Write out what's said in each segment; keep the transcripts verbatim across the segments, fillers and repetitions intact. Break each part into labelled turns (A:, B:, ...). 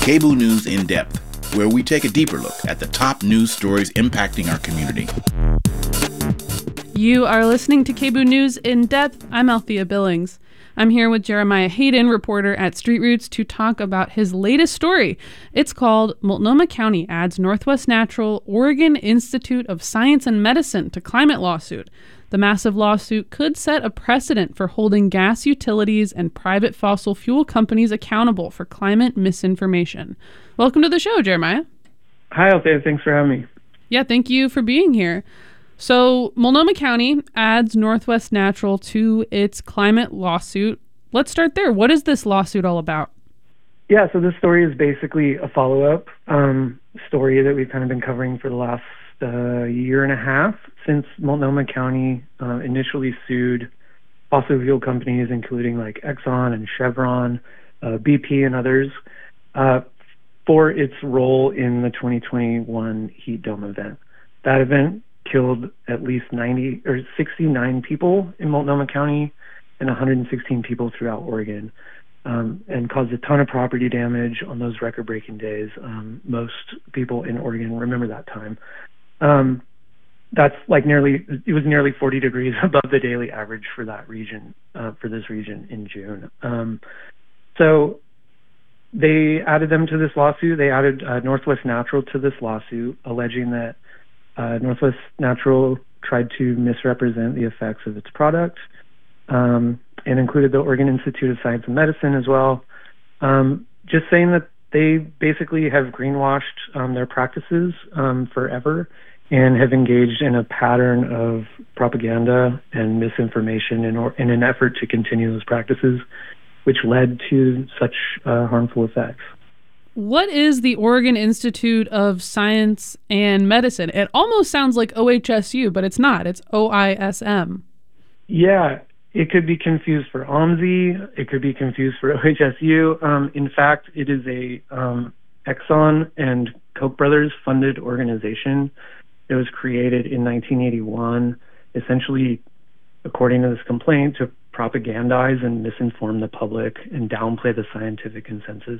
A: KBOO News In Depth, where we take a deeper look at the top news stories impacting our community.
B: You are listening to KBOO News In Depth. I'm Althea Billings. I'm here with Jeremiah Hayden, reporter at Street Roots, to talk about his latest story. It's called Multnomah County Adds Northwest Natural Oregon Institute of Science and Medicine to Climate Lawsuit. The massive lawsuit could set a precedent for holding gas utilities and private fossil fuel companies accountable for climate misinformation. Welcome to the show, Jeremiah.
C: Hi, Althea. Thanks for having me.
B: Yeah, thank you for being here. So, Multnomah County adds Northwest Natural to its climate lawsuit. Let's start there. What is this lawsuit all about?
C: Yeah, so this story is basically a follow-up um, story that we've kind of been covering for the last uh, year and a half since Multnomah County uh, initially sued fossil fuel companies, including like Exxon and Chevron, uh, B P and others, uh, for its role in the twenty twenty-one heat dome event. That event killed at least ninety or sixty-nine people in Multnomah County and one hundred sixteen people throughout Oregon, um, and caused a ton of property damage on those record-breaking days. Um, most people in Oregon remember that time. Um, that's like nearly, it was nearly forty degrees above the daily average for that region, uh, for this region in June. Um, so they added them to this lawsuit. They added uh, Northwest Natural to this lawsuit, alleging that Uh, Northwest Natural tried to misrepresent the effects of its product, um, and included the Oregon Institute of Science and Medicine as well, um, just saying that they basically have greenwashed um, their practices um, forever and have engaged in a pattern of propaganda and misinformation in, or, in an effort to continue those practices, which led to such uh, harmful effects.
B: What is the Oregon Institute of Science and Medicine? It almost sounds like O H S U, but it's not. It's O I S M.
C: Yeah, it could be confused for O M S I. It could be confused for O H S U. Um, in fact, it is a um, Exxon and Koch brothers funded organization. It was created in nineteen eighty-one, essentially, according to this complaint, to propagandize and misinform the public and downplay the scientific consensus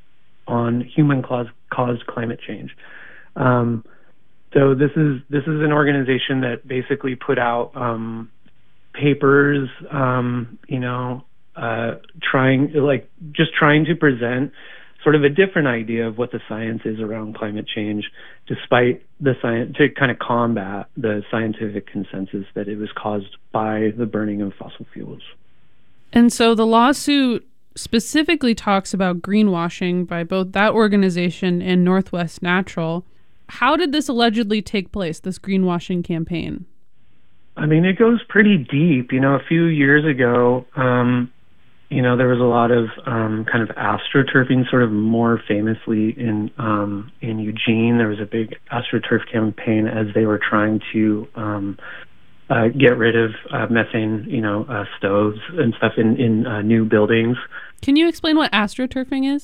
C: on human-caused climate change. Um, so this is this is an organization that basically put out um, papers, um, you know, uh, trying like just trying to present sort of a different idea of what the science is around climate change, despite the science, to kind of combat the scientific consensus that it was caused by the burning of fossil fuels.
B: And so the lawsuit specifically talks about greenwashing by both that organization and Northwest Natural. How did this allegedly take place, this greenwashing campaign?
C: I mean, it goes pretty deep. You know, a few years ago, um, you know, there was a lot of um, kind of astroturfing, sort of more famously in um, in Eugene. There was a big astroturf campaign as they were trying to um, uh, get rid of uh, methane, you know, uh, stoves and stuff in, in uh, new buildings.
B: Can you explain what astroturfing is?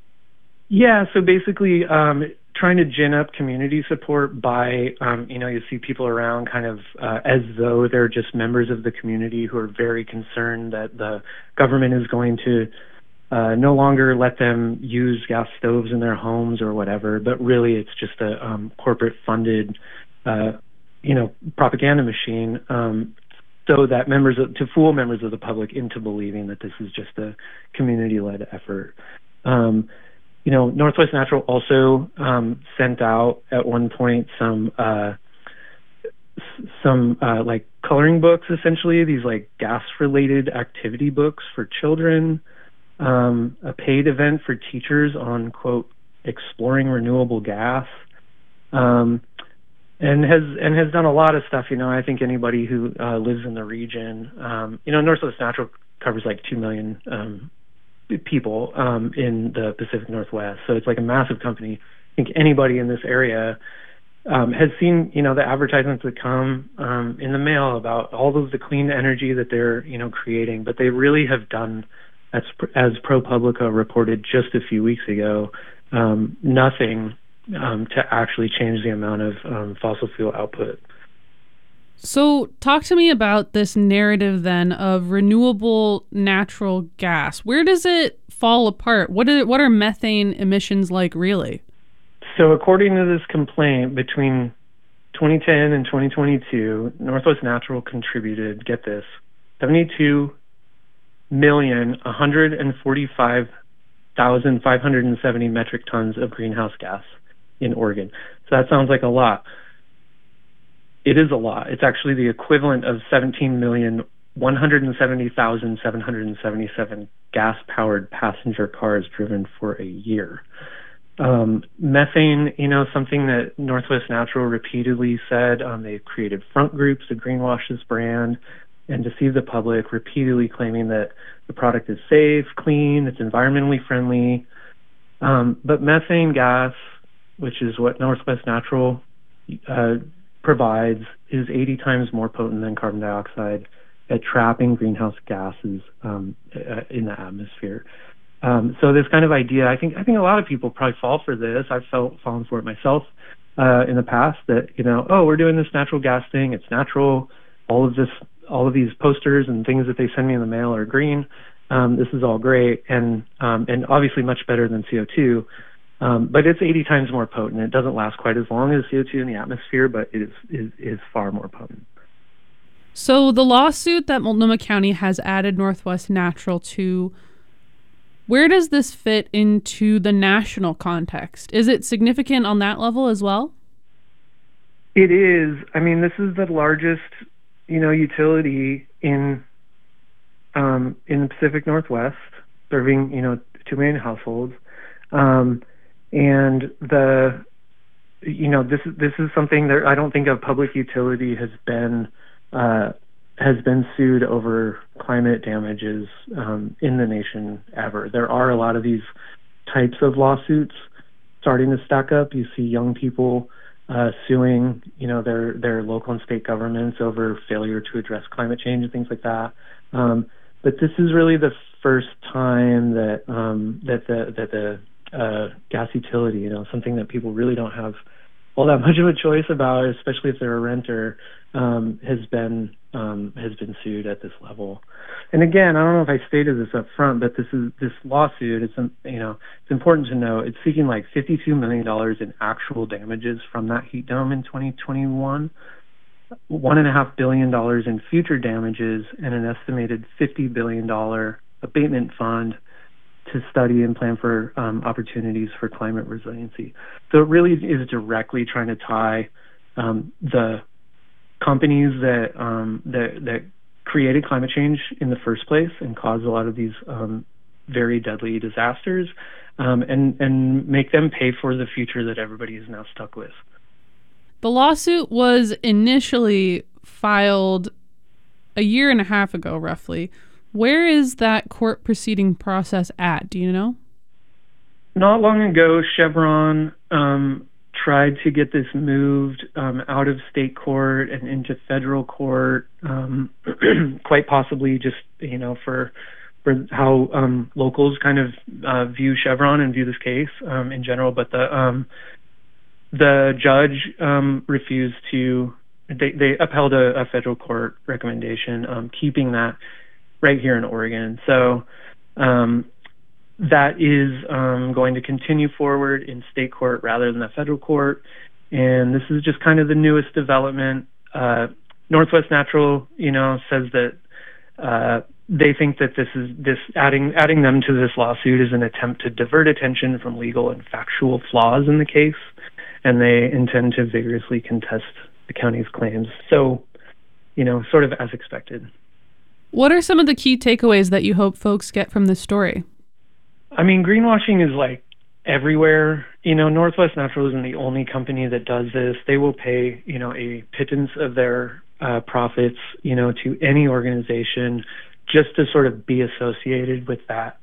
C: Yeah, so basically um, trying to gin up community support by, um, you know, you see people around kind of uh, as though they're just members of the community who are very concerned that the government is going to uh, no longer let them use gas stoves in their homes or whatever, but really it's just a um, corporate-funded, uh, you know, propaganda machine um, so that members of, to fool members of the public into believing that this is just a community-led effort. Um, You know, Northwest Natural also um, sent out at one point some uh, some uh, like coloring books, essentially these like gas-related activity books for children, um, a paid event for teachers on quote exploring renewable gas, um, and has and has done a lot of stuff. You know, I think anybody who uh, lives in the region, um, you know, Northwest Natural covers like two million. Um, people um, in the Pacific Northwest. So it's like a massive company. I think anybody in this area um, has seen, you know, the advertisements that come um, in the mail about all of the clean energy that they're, you know, creating. But they really have done, as, as ProPublica reported just a few weeks ago, um, nothing um, to actually change the amount of um, fossil fuel output.
B: So talk to me about this narrative then of renewable natural gas. Where does it fall apart. What are what are methane emissions like really?
C: So according to this complaint, between twenty ten and twenty twenty-two, Northwest Natural contributed, get this, seventy-two million one hundred forty-five thousand five hundred seventy metric tons of greenhouse gas in Oregon. So that sounds like a lot. It is a lot. It's actually the equivalent of seventeen million one hundred seventy thousand seven hundred seventy-seven gas-powered passenger cars driven for a year. Um, methane, you know, something that Northwest Natural repeatedly said. Um, they've created front groups to greenwash this brand and deceive the public, repeatedly claiming that the product is safe, clean, it's environmentally friendly. Um, but methane gas, which is what Northwest Natural uh, provides, is eighty times more potent than carbon dioxide at trapping greenhouse gases um, uh, in the atmosphere. Um, so this kind of idea, I think, I think a lot of people probably fall for this. I've felt fallen for it myself uh, in the past. That, you know, oh, we're doing this natural gas thing. It's natural. All of this, all of these posters and things that they send me in the mail are green. Um, this is all great, and um, and obviously much better than C O two. Um, but it's eighty times more potent. It doesn't last quite as long as C O two in the atmosphere, but it is is, is far more potent.
B: So the lawsuit that Multnomah County has added Northwest Natural to, where does this fit into the national context? Is it significant on that level as well?
C: It is. I mean, this is the largest, you know, utility in um, in the Pacific Northwest, serving, you know, two million households. Um, and the, you know, this this is something that I don't think a public utility has been uh, has been sued over climate damages um, in the nation ever. There are a lot of these types of lawsuits starting to stack up. You see young people uh, suing, you know, their their local and state governments over failure to address climate change and things like that. Um, but this is really the first time that um, that the that the uh, gas utility, you know, something that people really don't have all that much of a choice about, especially if they're a renter, um, has been um, has been sued at this level. And again, I don't know if I stated this up front, but this is this lawsuit. It's you know it's important to know it's seeking like fifty-two million dollars in actual damages from that heat dome in twenty twenty-one, one and a half billion dollars in future damages, and an estimated fifty billion dollar abatement fund to study and plan for um, opportunities for climate resiliency. So it really is directly trying to tie um, the companies that um, that that created climate change in the first place and caused a lot of these um, very deadly disasters, um, and and make them pay for the future that everybody is now stuck with.
B: The lawsuit was initially filed a year and a half ago, roughly. Where is that court proceeding process at? Do you know?
C: Not long ago, Chevron um, tried to get this moved um, out of state court and into federal court, um, quite possibly just, you know, for for how um, locals kind of uh, view Chevron and view this case um, in general. But the um, the judge um, refused to. They, they upheld a, a federal court recommendation, um, keeping that right here in Oregon. So um, that is um, going to continue forward in state court rather than the federal court. And this is just kind of the newest development. Uh, Northwest Natural, you know, says that uh, they think that this is this adding adding them to this lawsuit is an attempt to divert attention from legal and factual flaws in the case, and they intend to vigorously contest the county's claims. So, you know, sort of as expected.
B: What are some of the key takeaways that you hope folks get from this story?
C: I mean, greenwashing is like everywhere. You know, Northwest Natural isn't the only company that does this. They will pay, you know, a pittance of their uh, profits, you know, to any organization just to sort of be associated with that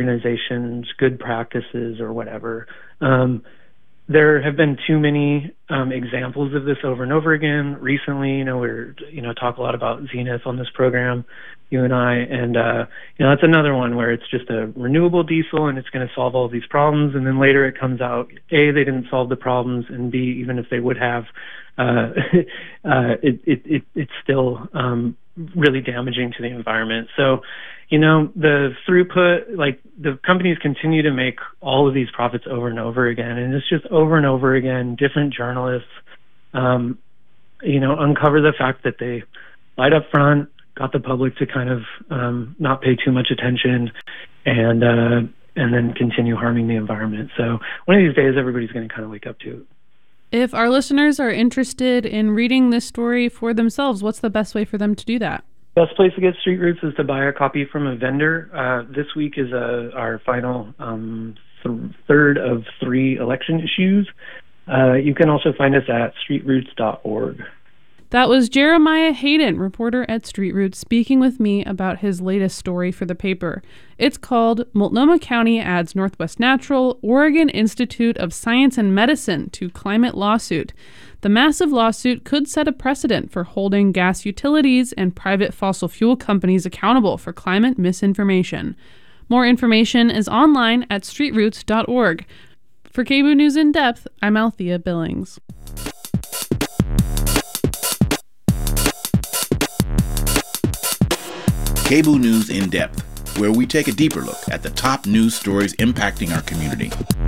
C: organization's good practices or whatever. Um, there have been too many um, examples of this over and over again. Recently, you know, we're, you know, talk a lot about Zenith on this program, you and I, and, uh, you know, that's another one where it's just a renewable diesel and it's going to solve all these problems. And then later it comes out, A, they didn't solve the problems, and B, even if they would have, uh, uh, it, it, it, it's still um, really damaging to the environment. So, you know, the throughput, like the companies continue to make all of these profits over and over again. And it's just over and over again, different journalists, um, you know, uncover the fact that they lied up front, got the public to kind of um, not pay too much attention, and uh, and then continue harming the environment. So one of these days, everybody's going to kind of wake up to it.
B: If our listeners are interested in reading this story for themselves, what's the best way for them to do that?
C: Best place to get Street Roots is to buy a copy from a vendor. Uh, this week is uh, our final um, th- third of three election issues. Uh, you can also find us at street roots dot org.
B: That was Jeremiah Hayden, reporter at Street Roots, speaking with me about his latest story for the paper. It's called Multnomah County Adds Northwest Natural, Oregon Institute of Science and Medicine to Climate Lawsuit. The massive lawsuit could set a precedent for holding gas utilities and private fossil fuel companies accountable for climate misinformation. More information is online at street roots dot org. For K B O O News in Depth, I'm Althea Billings.
A: K B O O News in Depth, where we take a deeper look at the top news stories impacting our community.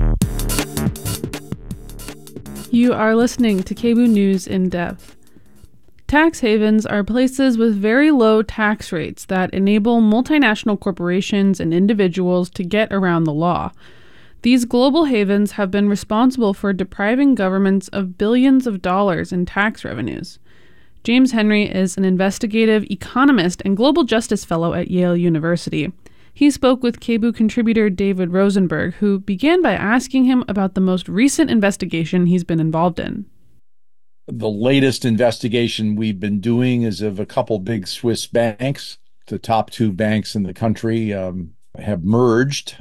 B: You are listening to K B O O News in Depth. Tax havens are places with very low tax rates that enable multinational corporations and individuals to get around the law. These global havens have been responsible for depriving governments of billions of dollars in tax revenues. James Henry is an investigative economist and global justice fellow at Yale University. He spoke with K B O O contributor David Rosenberg, who began by asking him about the most recent investigation he's been involved in.
D: The latest investigation we've been doing is of a couple big Swiss banks. The top two banks in the country um, have merged.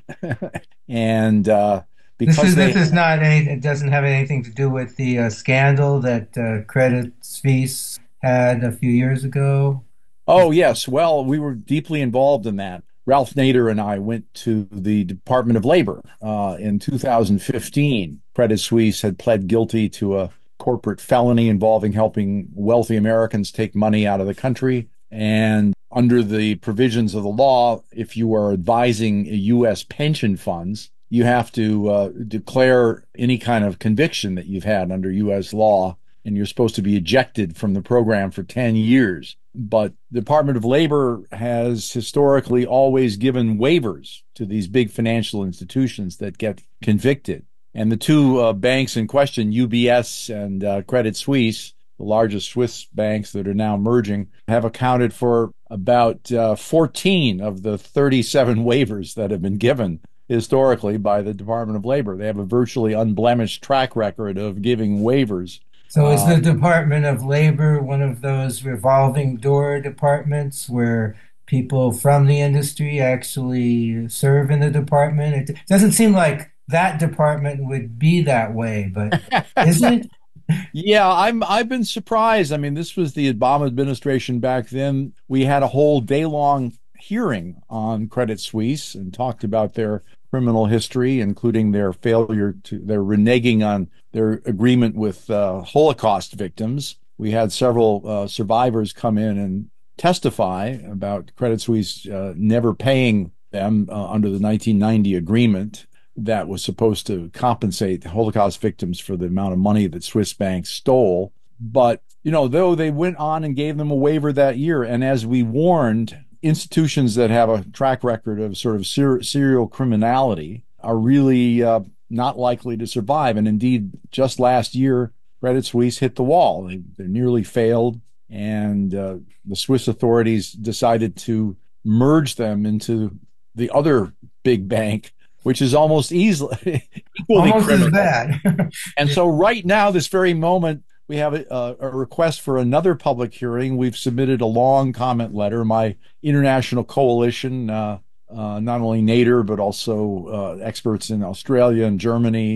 D: and uh, because
E: this is,
D: they,
E: this is not any, it doesn't have anything to do with the uh, scandal that uh, Credit Suisse had a few years ago.
D: Oh, yes. Well, we were deeply involved in that. Ralph Nader and I went to the Department of Labor uh, in two thousand fifteen. Credit Suisse had pled guilty to a corporate felony involving helping wealthy Americans take money out of the country. And under the provisions of the law, if you are advising U S pension funds, you have to uh, declare any kind of conviction that you've had under U S law, and you're supposed to be ejected from the program for ten years. But the Department of Labor has historically always given waivers to these big financial institutions that get convicted. And the two uh, banks in question, U B S and uh, Credit Suisse, the largest Swiss banks that are now merging, have accounted for about uh, fourteen of the thirty-seven waivers that have been given historically by the Department of Labor. They have a virtually unblemished track record of giving waivers.
E: So is the Department of Labor one of those revolving door departments where people from the industry actually serve in the department? It doesn't seem like that department would be that way, but is it?
D: Yeah, I'm, I've been surprised. I mean, this was the Obama administration back then. We had a whole day-long hearing on Credit Suisse and talked about their criminal history, including their failure to, their reneging on their agreement with uh, Holocaust victims. We had several uh, survivors come in and testify about Credit Suisse uh, never paying them uh, under the nineteen ninety agreement that was supposed to compensate the Holocaust victims for the amount of money that Swiss banks stole. But, you know, though they went on and gave them a waiver that year, and as we warned, institutions that have a track record of sort of ser- serial criminality are really uh, not likely to survive. And indeed, just last year, Credit Suisse hit the wall. They, they nearly failed, and uh, the Swiss authorities decided to merge them into the other big bank, which is almost easily equally
E: almost
D: criminal.
E: as bad.
D: And so right now, this very moment, we have a, a request for another public hearing. We've submitted a long comment letter. My international coalition, uh, uh, not only Nader, but also uh, experts in Australia and Germany and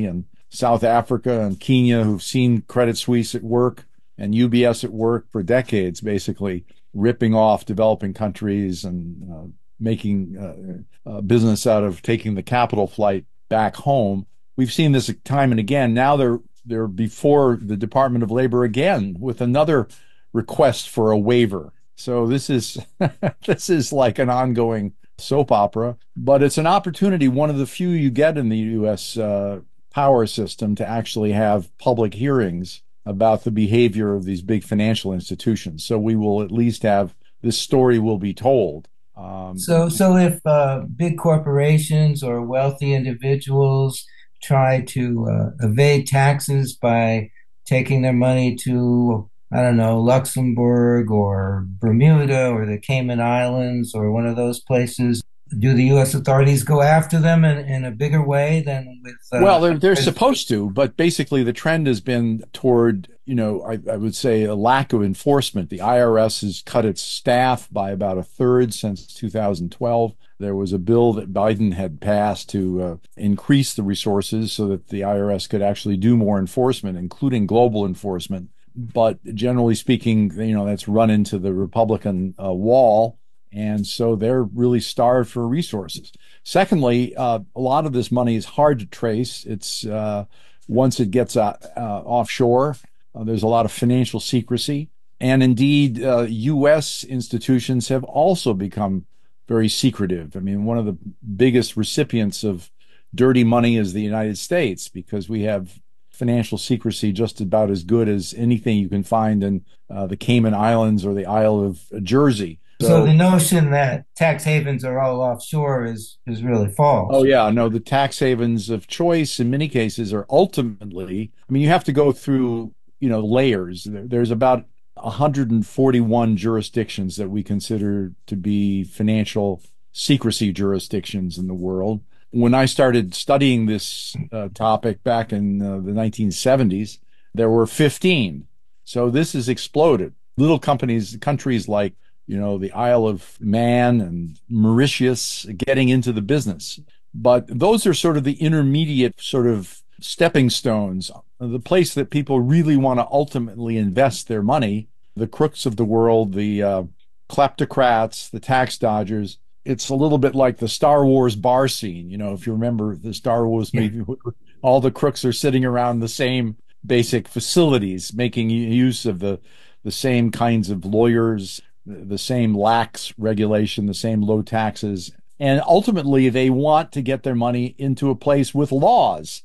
D: South Africa and Kenya who've seen Credit Suisse at work and U B S at work for decades, basically ripping off developing countries and uh, making uh, uh, business out of taking the capital flight back home. We've seen this time and again. Now they're they're before the Department of Labor again with another request for a waiver. So this is this is like an ongoing soap opera, but it's an opportunity, one of the few you get in the U S uh, power system, to actually have public hearings about the behavior of these big financial institutions. So we will at least have this story will be told. Um,
E: So, so if uh, big corporations or wealthy individuals try to uh, evade taxes by taking their money to, I don't know, Luxembourg or Bermuda or the Cayman Islands or one of those places, do the U S authorities go after them in, in a bigger way than with? Uh,
D: well, they're they're supposed to, but basically the trend has been toward, you know, I, I would say a lack of enforcement. The I R S has cut its staff by about a third since two thousand twelve. There was a bill that Biden had passed to uh, increase the resources so that the I R S could actually do more enforcement, including global enforcement. But generally speaking, you know, that's run into the Republican uh, wall. And so they're really starved for resources. Secondly, uh, a lot of this money is hard to trace. It's uh, once it gets uh, uh, offshore, uh, there's a lot of financial secrecy. And indeed, uh, U S institutions have also become very secretive. I mean, one of the biggest recipients of dirty money is the United States, because we have financial secrecy just about as good as anything you can find in uh, the Cayman Islands or the Isle of Jersey.
E: So, so the notion that tax havens are all offshore is is really false.
D: Oh, yeah. No, the tax havens of choice in many cases are ultimately, I mean, you have to go through, you know, layers. There's about one hundred forty-one jurisdictions that we consider to be financial secrecy jurisdictions in the world. When I started studying this uh, topic back in uh, the nineteen seventies, there were fifteen. So this has exploded. Little companies, countries like, you know, the Isle of Man and Mauritius getting into the business. But those are sort of the intermediate sort of stepping stones, the place that people really want to ultimately invest their money. The crooks of the world, the uh, kleptocrats, the tax dodgers. It's a little bit like the Star Wars bar scene. You know, if you remember the Star Wars movie, yeah. All the crooks are sitting around the same basic facilities, making use of the, the same kinds of lawyers, the same lax regulation, the same low taxes. And ultimately, they want to get their money into a place with laws.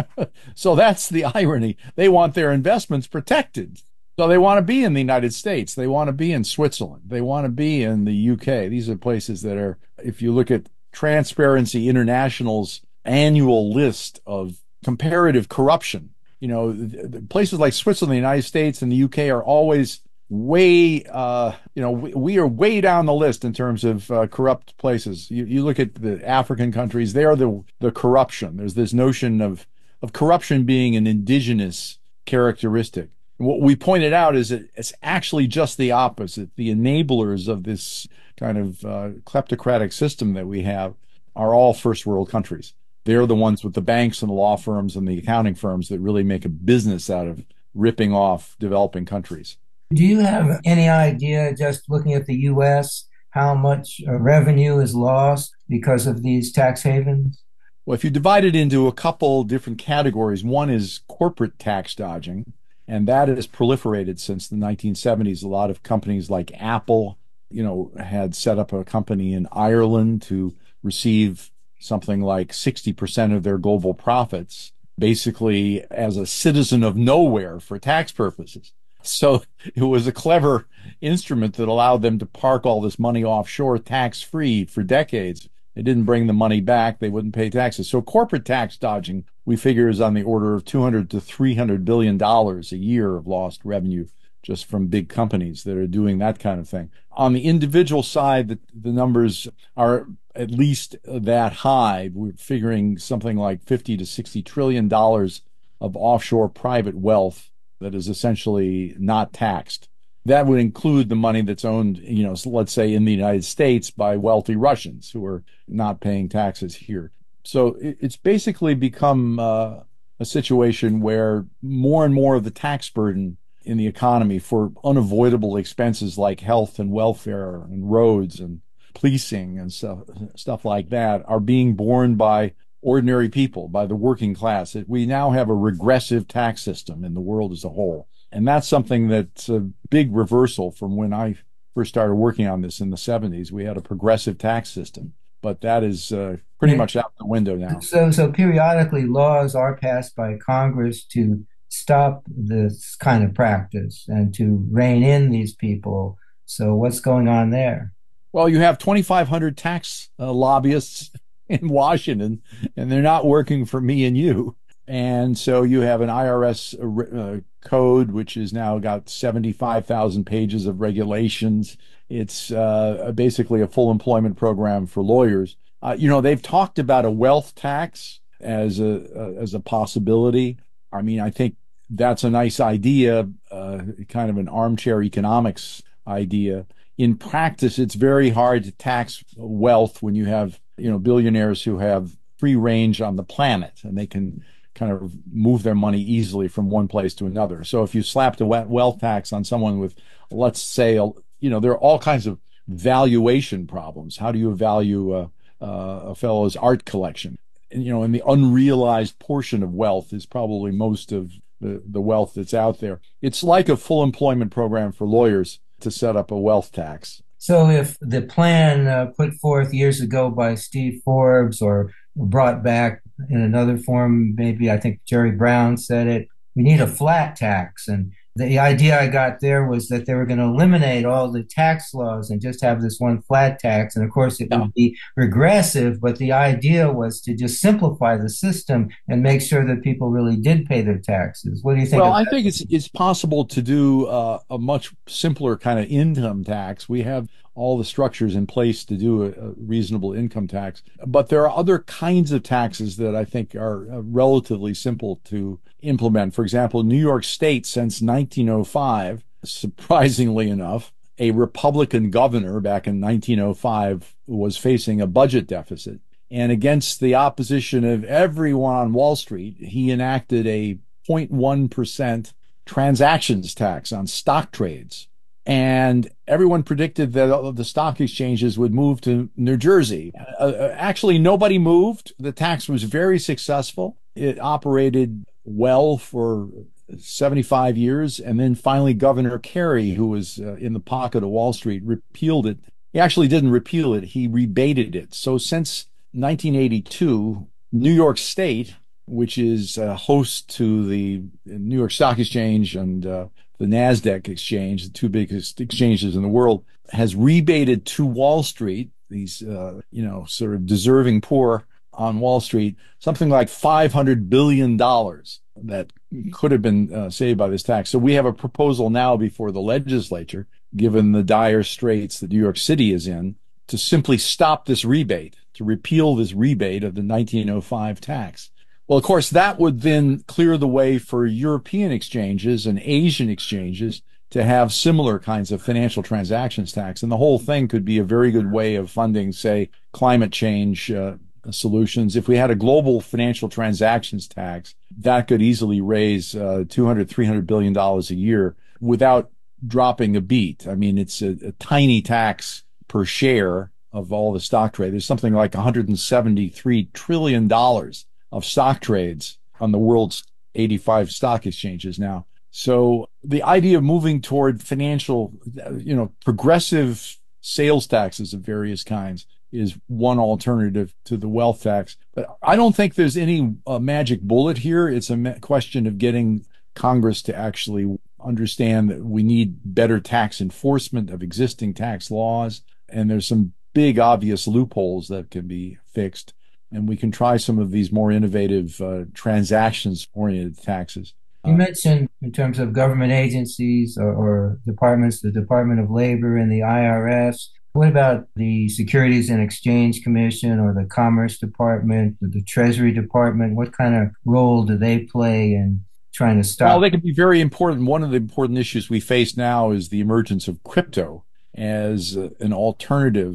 D: So that's the irony. They want their investments protected. So they want to be in the United States. They want to be in Switzerland. They want to be in the U K. These are places that are, if you look at Transparency International's annual list of comparative corruption, you know, places like Switzerland, the United States, and the U K are always way, uh, you know, we, we are way down the list in terms of uh, corrupt places. You, you look at the African countries, they are the, the corruption. There's this notion of, of corruption being an indigenous characteristic. And what we pointed out is that it's actually just the opposite. The enablers of this kind of uh, kleptocratic system that we have are all first world countries. They're the ones with the banks and the law firms and the accounting firms that really make a business out of ripping off developing countries.
E: Do you have any idea, just looking at the U S, how much revenue is lost because of these tax havens?
D: Well, if you divide it into a couple different categories, one is corporate tax dodging, and that has proliferated since the nineteen seventies. A lot of companies like Apple, you know, had set up a company in Ireland to receive something like sixty percent of their global profits, basically as a citizen of nowhere for tax purposes. So it was a clever instrument that allowed them to park all this money offshore tax-free for decades. They didn't bring the money back. They wouldn't pay taxes. So corporate tax dodging, we figure, is on the order of two hundred to three hundred billion dollars a year of lost revenue just from big companies that are doing that kind of thing. On the individual side, the, the numbers are at least that high. We're figuring something like fifty to sixty trillion dollars of offshore private wealth that is essentially not taxed. That would include the money that's owned, you know, let's say in the United States by wealthy Russians who are not paying taxes here. So it's basically become uh, a situation where more and more of the tax burden in the economy for unavoidable expenses like health and welfare and roads and policing and stuff, stuff like that are being borne by ordinary people, by the working class. We now have a regressive tax system in the world as a whole. And that's something that's a big reversal from when I first started working on this in the seventies. We had a progressive tax system, but that is uh, pretty
E: Yeah.
D: much out the window now.
E: So, so periodically laws are passed by Congress to stop this kind of practice and to rein in these people. So what's going on there?
D: Well, you have twenty-five hundred tax uh, lobbyists in Washington, and they're not working for me and you. And so you have an I R S uh, code, which has now got seventy-five thousand pages of regulations. It's uh, basically a full employment program for lawyers. Uh, you know, they've talked about a wealth tax as a uh, as a possibility. I mean, I think that's a nice idea, uh, kind of an armchair economics idea. In practice, it's very hard to tax wealth when you have, you know, billionaires who have free range on the planet and they can kind of move their money easily from one place to another. So if you slapped a wealth tax on someone with, let's say, you know, there are all kinds of valuation problems. How do you value a, a fellow's art collection? And, you know, and the unrealized portion of wealth is probably most of the, the wealth that's out there. It's like a full employment program for lawyers to set up a wealth tax.
E: So if the plan uh, put forth years ago by Steve Forbes or brought back in another form, maybe I think Jerry Brown said it, we need a flat tax. And the idea I got there was that they were going to eliminate all the tax laws and just have this one flat tax. And of course, it
D: Yeah.
E: would be regressive, but the idea was to just simplify the system and make sure that people really did pay their taxes. What do you think?
D: Well,
E: of
D: I
E: that?
D: think it's it's possible to do uh, a much simpler kind of income tax. We have all the structures in place to do a, a reasonable income tax, but there are other kinds of taxes that I think are uh, relatively simple to implement. For example, New York State, since nineteen oh five, surprisingly enough, a Republican governor back in nineteen oh five was facing a budget deficit. And against the opposition of everyone on Wall Street, he enacted a zero point one percent transactions tax on stock trades. And everyone predicted that the stock exchanges would move to New Jersey. Uh, actually, nobody moved. The tax was very successful. It operated well for seventy-five years. And then finally, Governor Carey, who was uh, in the pocket of Wall Street, repealed it. He actually didn't repeal it. He rebated it. So since nineteen eighty-two, New York State, which is a host to the New York Stock Exchange and uh, the NASDAQ exchange, the two biggest exchanges in the world, has rebated to Wall Street, these, uh, you know, sort of deserving poor on Wall Street, something like five hundred billion dollars that could have been uh, saved by this tax. So we have a proposal now before the legislature, given the dire straits that New York City is in, to simply stop this rebate, to repeal this rebate of the nineteen oh five tax. Well, of course, that would then clear the way for European exchanges and Asian exchanges to have similar kinds of financial transactions tax. And the whole thing could be a very good way of funding, say, climate change uh, solutions. If we had a global financial transactions tax, that could easily raise uh, two hundred, three hundred billion dollars a year without dropping a beat. I mean, it's a, a tiny tax per share of all the stock trade. There's something like one hundred seventy-three trillion dollars of stock trades on the world's eighty-five stock exchanges now. So the idea of moving toward financial, you know, progressive sales taxes of various kinds is one alternative to the wealth tax. But I don't think there's any uh, magic bullet here. It's a ma- question of getting Congress to actually understand that we need better tax enforcement of existing tax laws. And there's some big obvious loopholes that can be fixed. And we can try some of these more innovative uh, transactions-oriented taxes.
E: You mentioned in terms of government agencies or, or departments, the Department of Labor and the I R S. What about the Securities and Exchange Commission or the Commerce Department, or the Treasury Department? What kind of role do they play in trying to stop?
D: Well, they can be very important. One of the important issues we face now is the emergence of crypto as uh, an alternative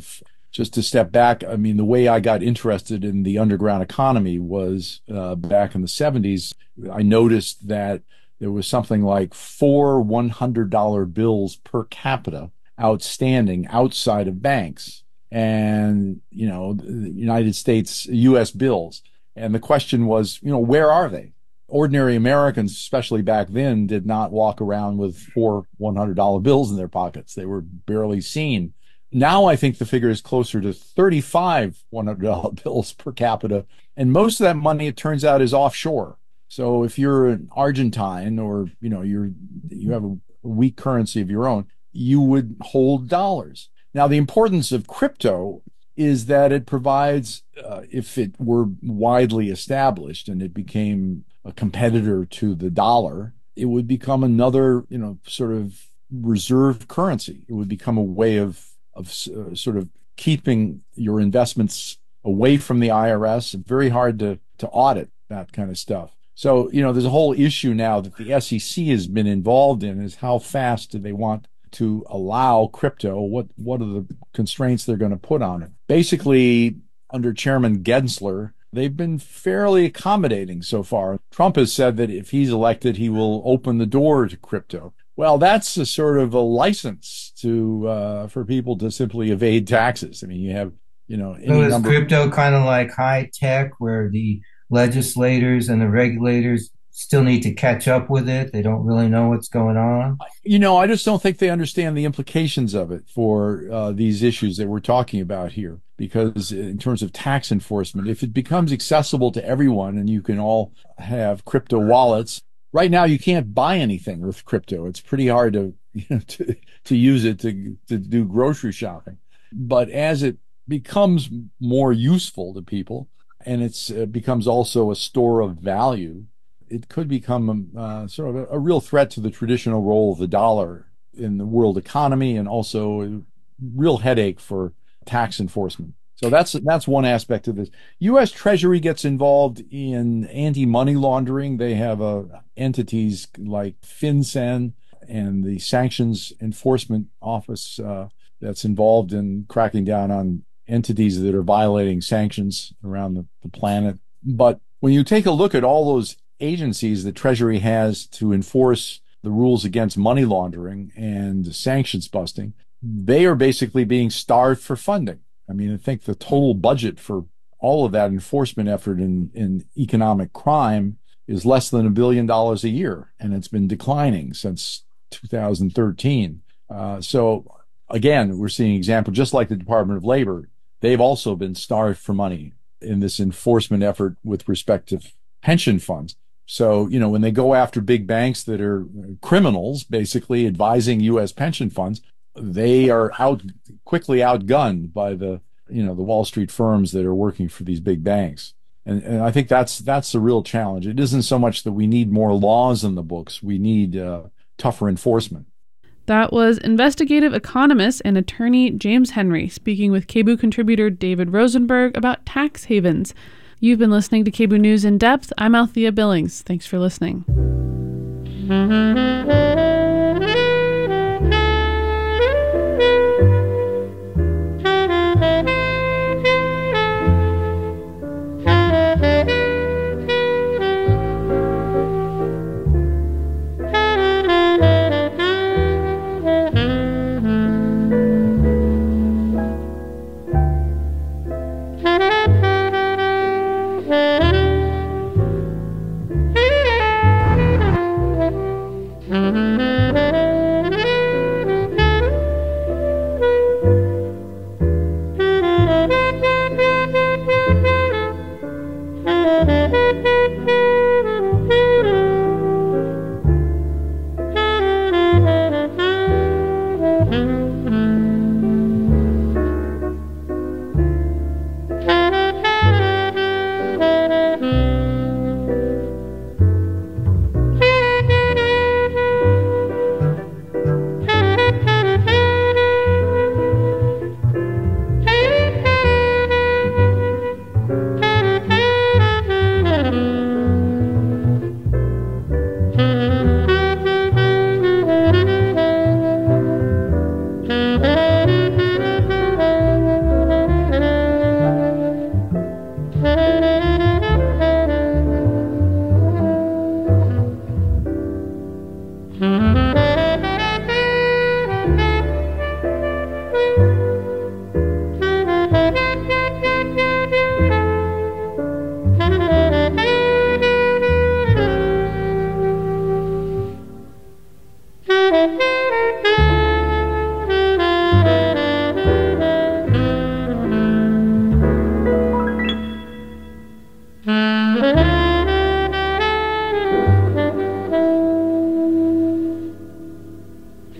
D: just to step back, I mean, the way I got interested in the underground economy was uh, back in the seventies. I noticed that there was something like four one hundred dollar bills per capita outstanding outside of banks and, you know, the United States, U S bills. And the question was, you know, where are they? Ordinary Americans, especially back then, did not walk around with four one hundred dollar bills in their pockets. They were barely seen. Now I think the figure is closer to thirty-five one hundred dollar bills per capita. And most of that money, it turns out, is offshore. So if you're an Argentine or, you know, you're, you have a weak currency of your own, you would hold dollars. Now, the importance of crypto is that it provides, uh, if it were widely established and it became a competitor to the dollar, it would become another, you know, sort of reserve currency. It would become a way of of uh, sort of keeping your investments away from the I R S. Very hard to to audit that kind of stuff. So, you know, there's a whole issue now that the S E C has been involved in is how fast do they want to allow crypto? What what are the constraints they're going to put on it? Basically, under Chairman Gensler, they've been fairly accommodating so far. Trump has said that if he's elected, he will open the door to crypto. Well, that's a sort of a license to uh, for people to simply evade taxes. I mean, you have, you know, any
E: so is
D: number
E: crypto kind of like high tech, where the legislators and the regulators still need to catch up with it? They don't really know what's going on.
D: You know, I just don't think they understand the implications of it for uh, these issues that we're talking about here. Because in terms of tax enforcement, if it becomes accessible to everyone and you can all have crypto wallets, right now you can't buy anything with crypto. It's pretty hard to, you know, to, to use it to, to do grocery shopping. But as it becomes more useful to people and it's, it becomes also a store of value, it could become uh, sort of a, a real threat to the traditional role of the dollar in the world economy, and also a real headache for tax enforcement. So that's that's one aspect of this. U S Treasury gets involved in anti-money laundering. They have uh, entities like FinCEN and the Sanctions Enforcement Office uh, that's involved in cracking down on entities that are violating sanctions around the, the planet. But when you take a look at all those agencies that Treasury has to enforce the rules against money laundering and sanctions busting, they are basically being starved for funding. I mean, I think the total budget for all of that enforcement effort in, in economic crime is less than a billion dollars a year, and it's been declining since two thousand thirteen. Uh, so again, we're seeing example, just like the Department of Labor, they've also been starved for money in this enforcement effort with respect to pension funds. So, you know, when they go after big banks that are criminals, basically advising U S pension funds, they are out quickly outgunned by the, you know, the Wall Street firms that are working for these big banks. And, and I think that's that's the real challenge. It isn't so much that we need more laws in the books. We need uh, tougher enforcement.
B: That was investigative economist and attorney James Henry speaking with K B O O contributor David Rosenberg about tax havens. You've been listening to K B O O News in Depth. I'm Althea Billings. Thanks for listening.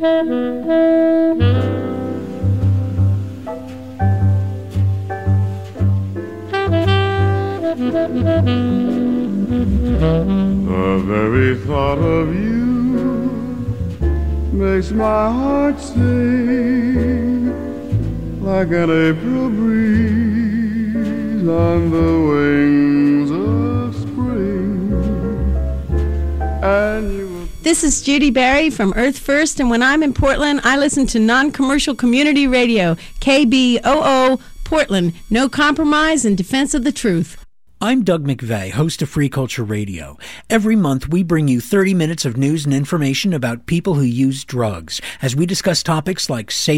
F: The very thought of you makes my heart sing like an April breeze on the wings of spring. And you will...
G: This is Judy Barry from Earth First, and when I'm in Portland, I listen to non-commercial community radio, K B O O Portland, no compromise in defense of the truth.
H: I'm Doug McVeigh, host of Free Culture Radio. Every month, we bring you thirty minutes of news and information about people who use drugs as we discuss topics like safe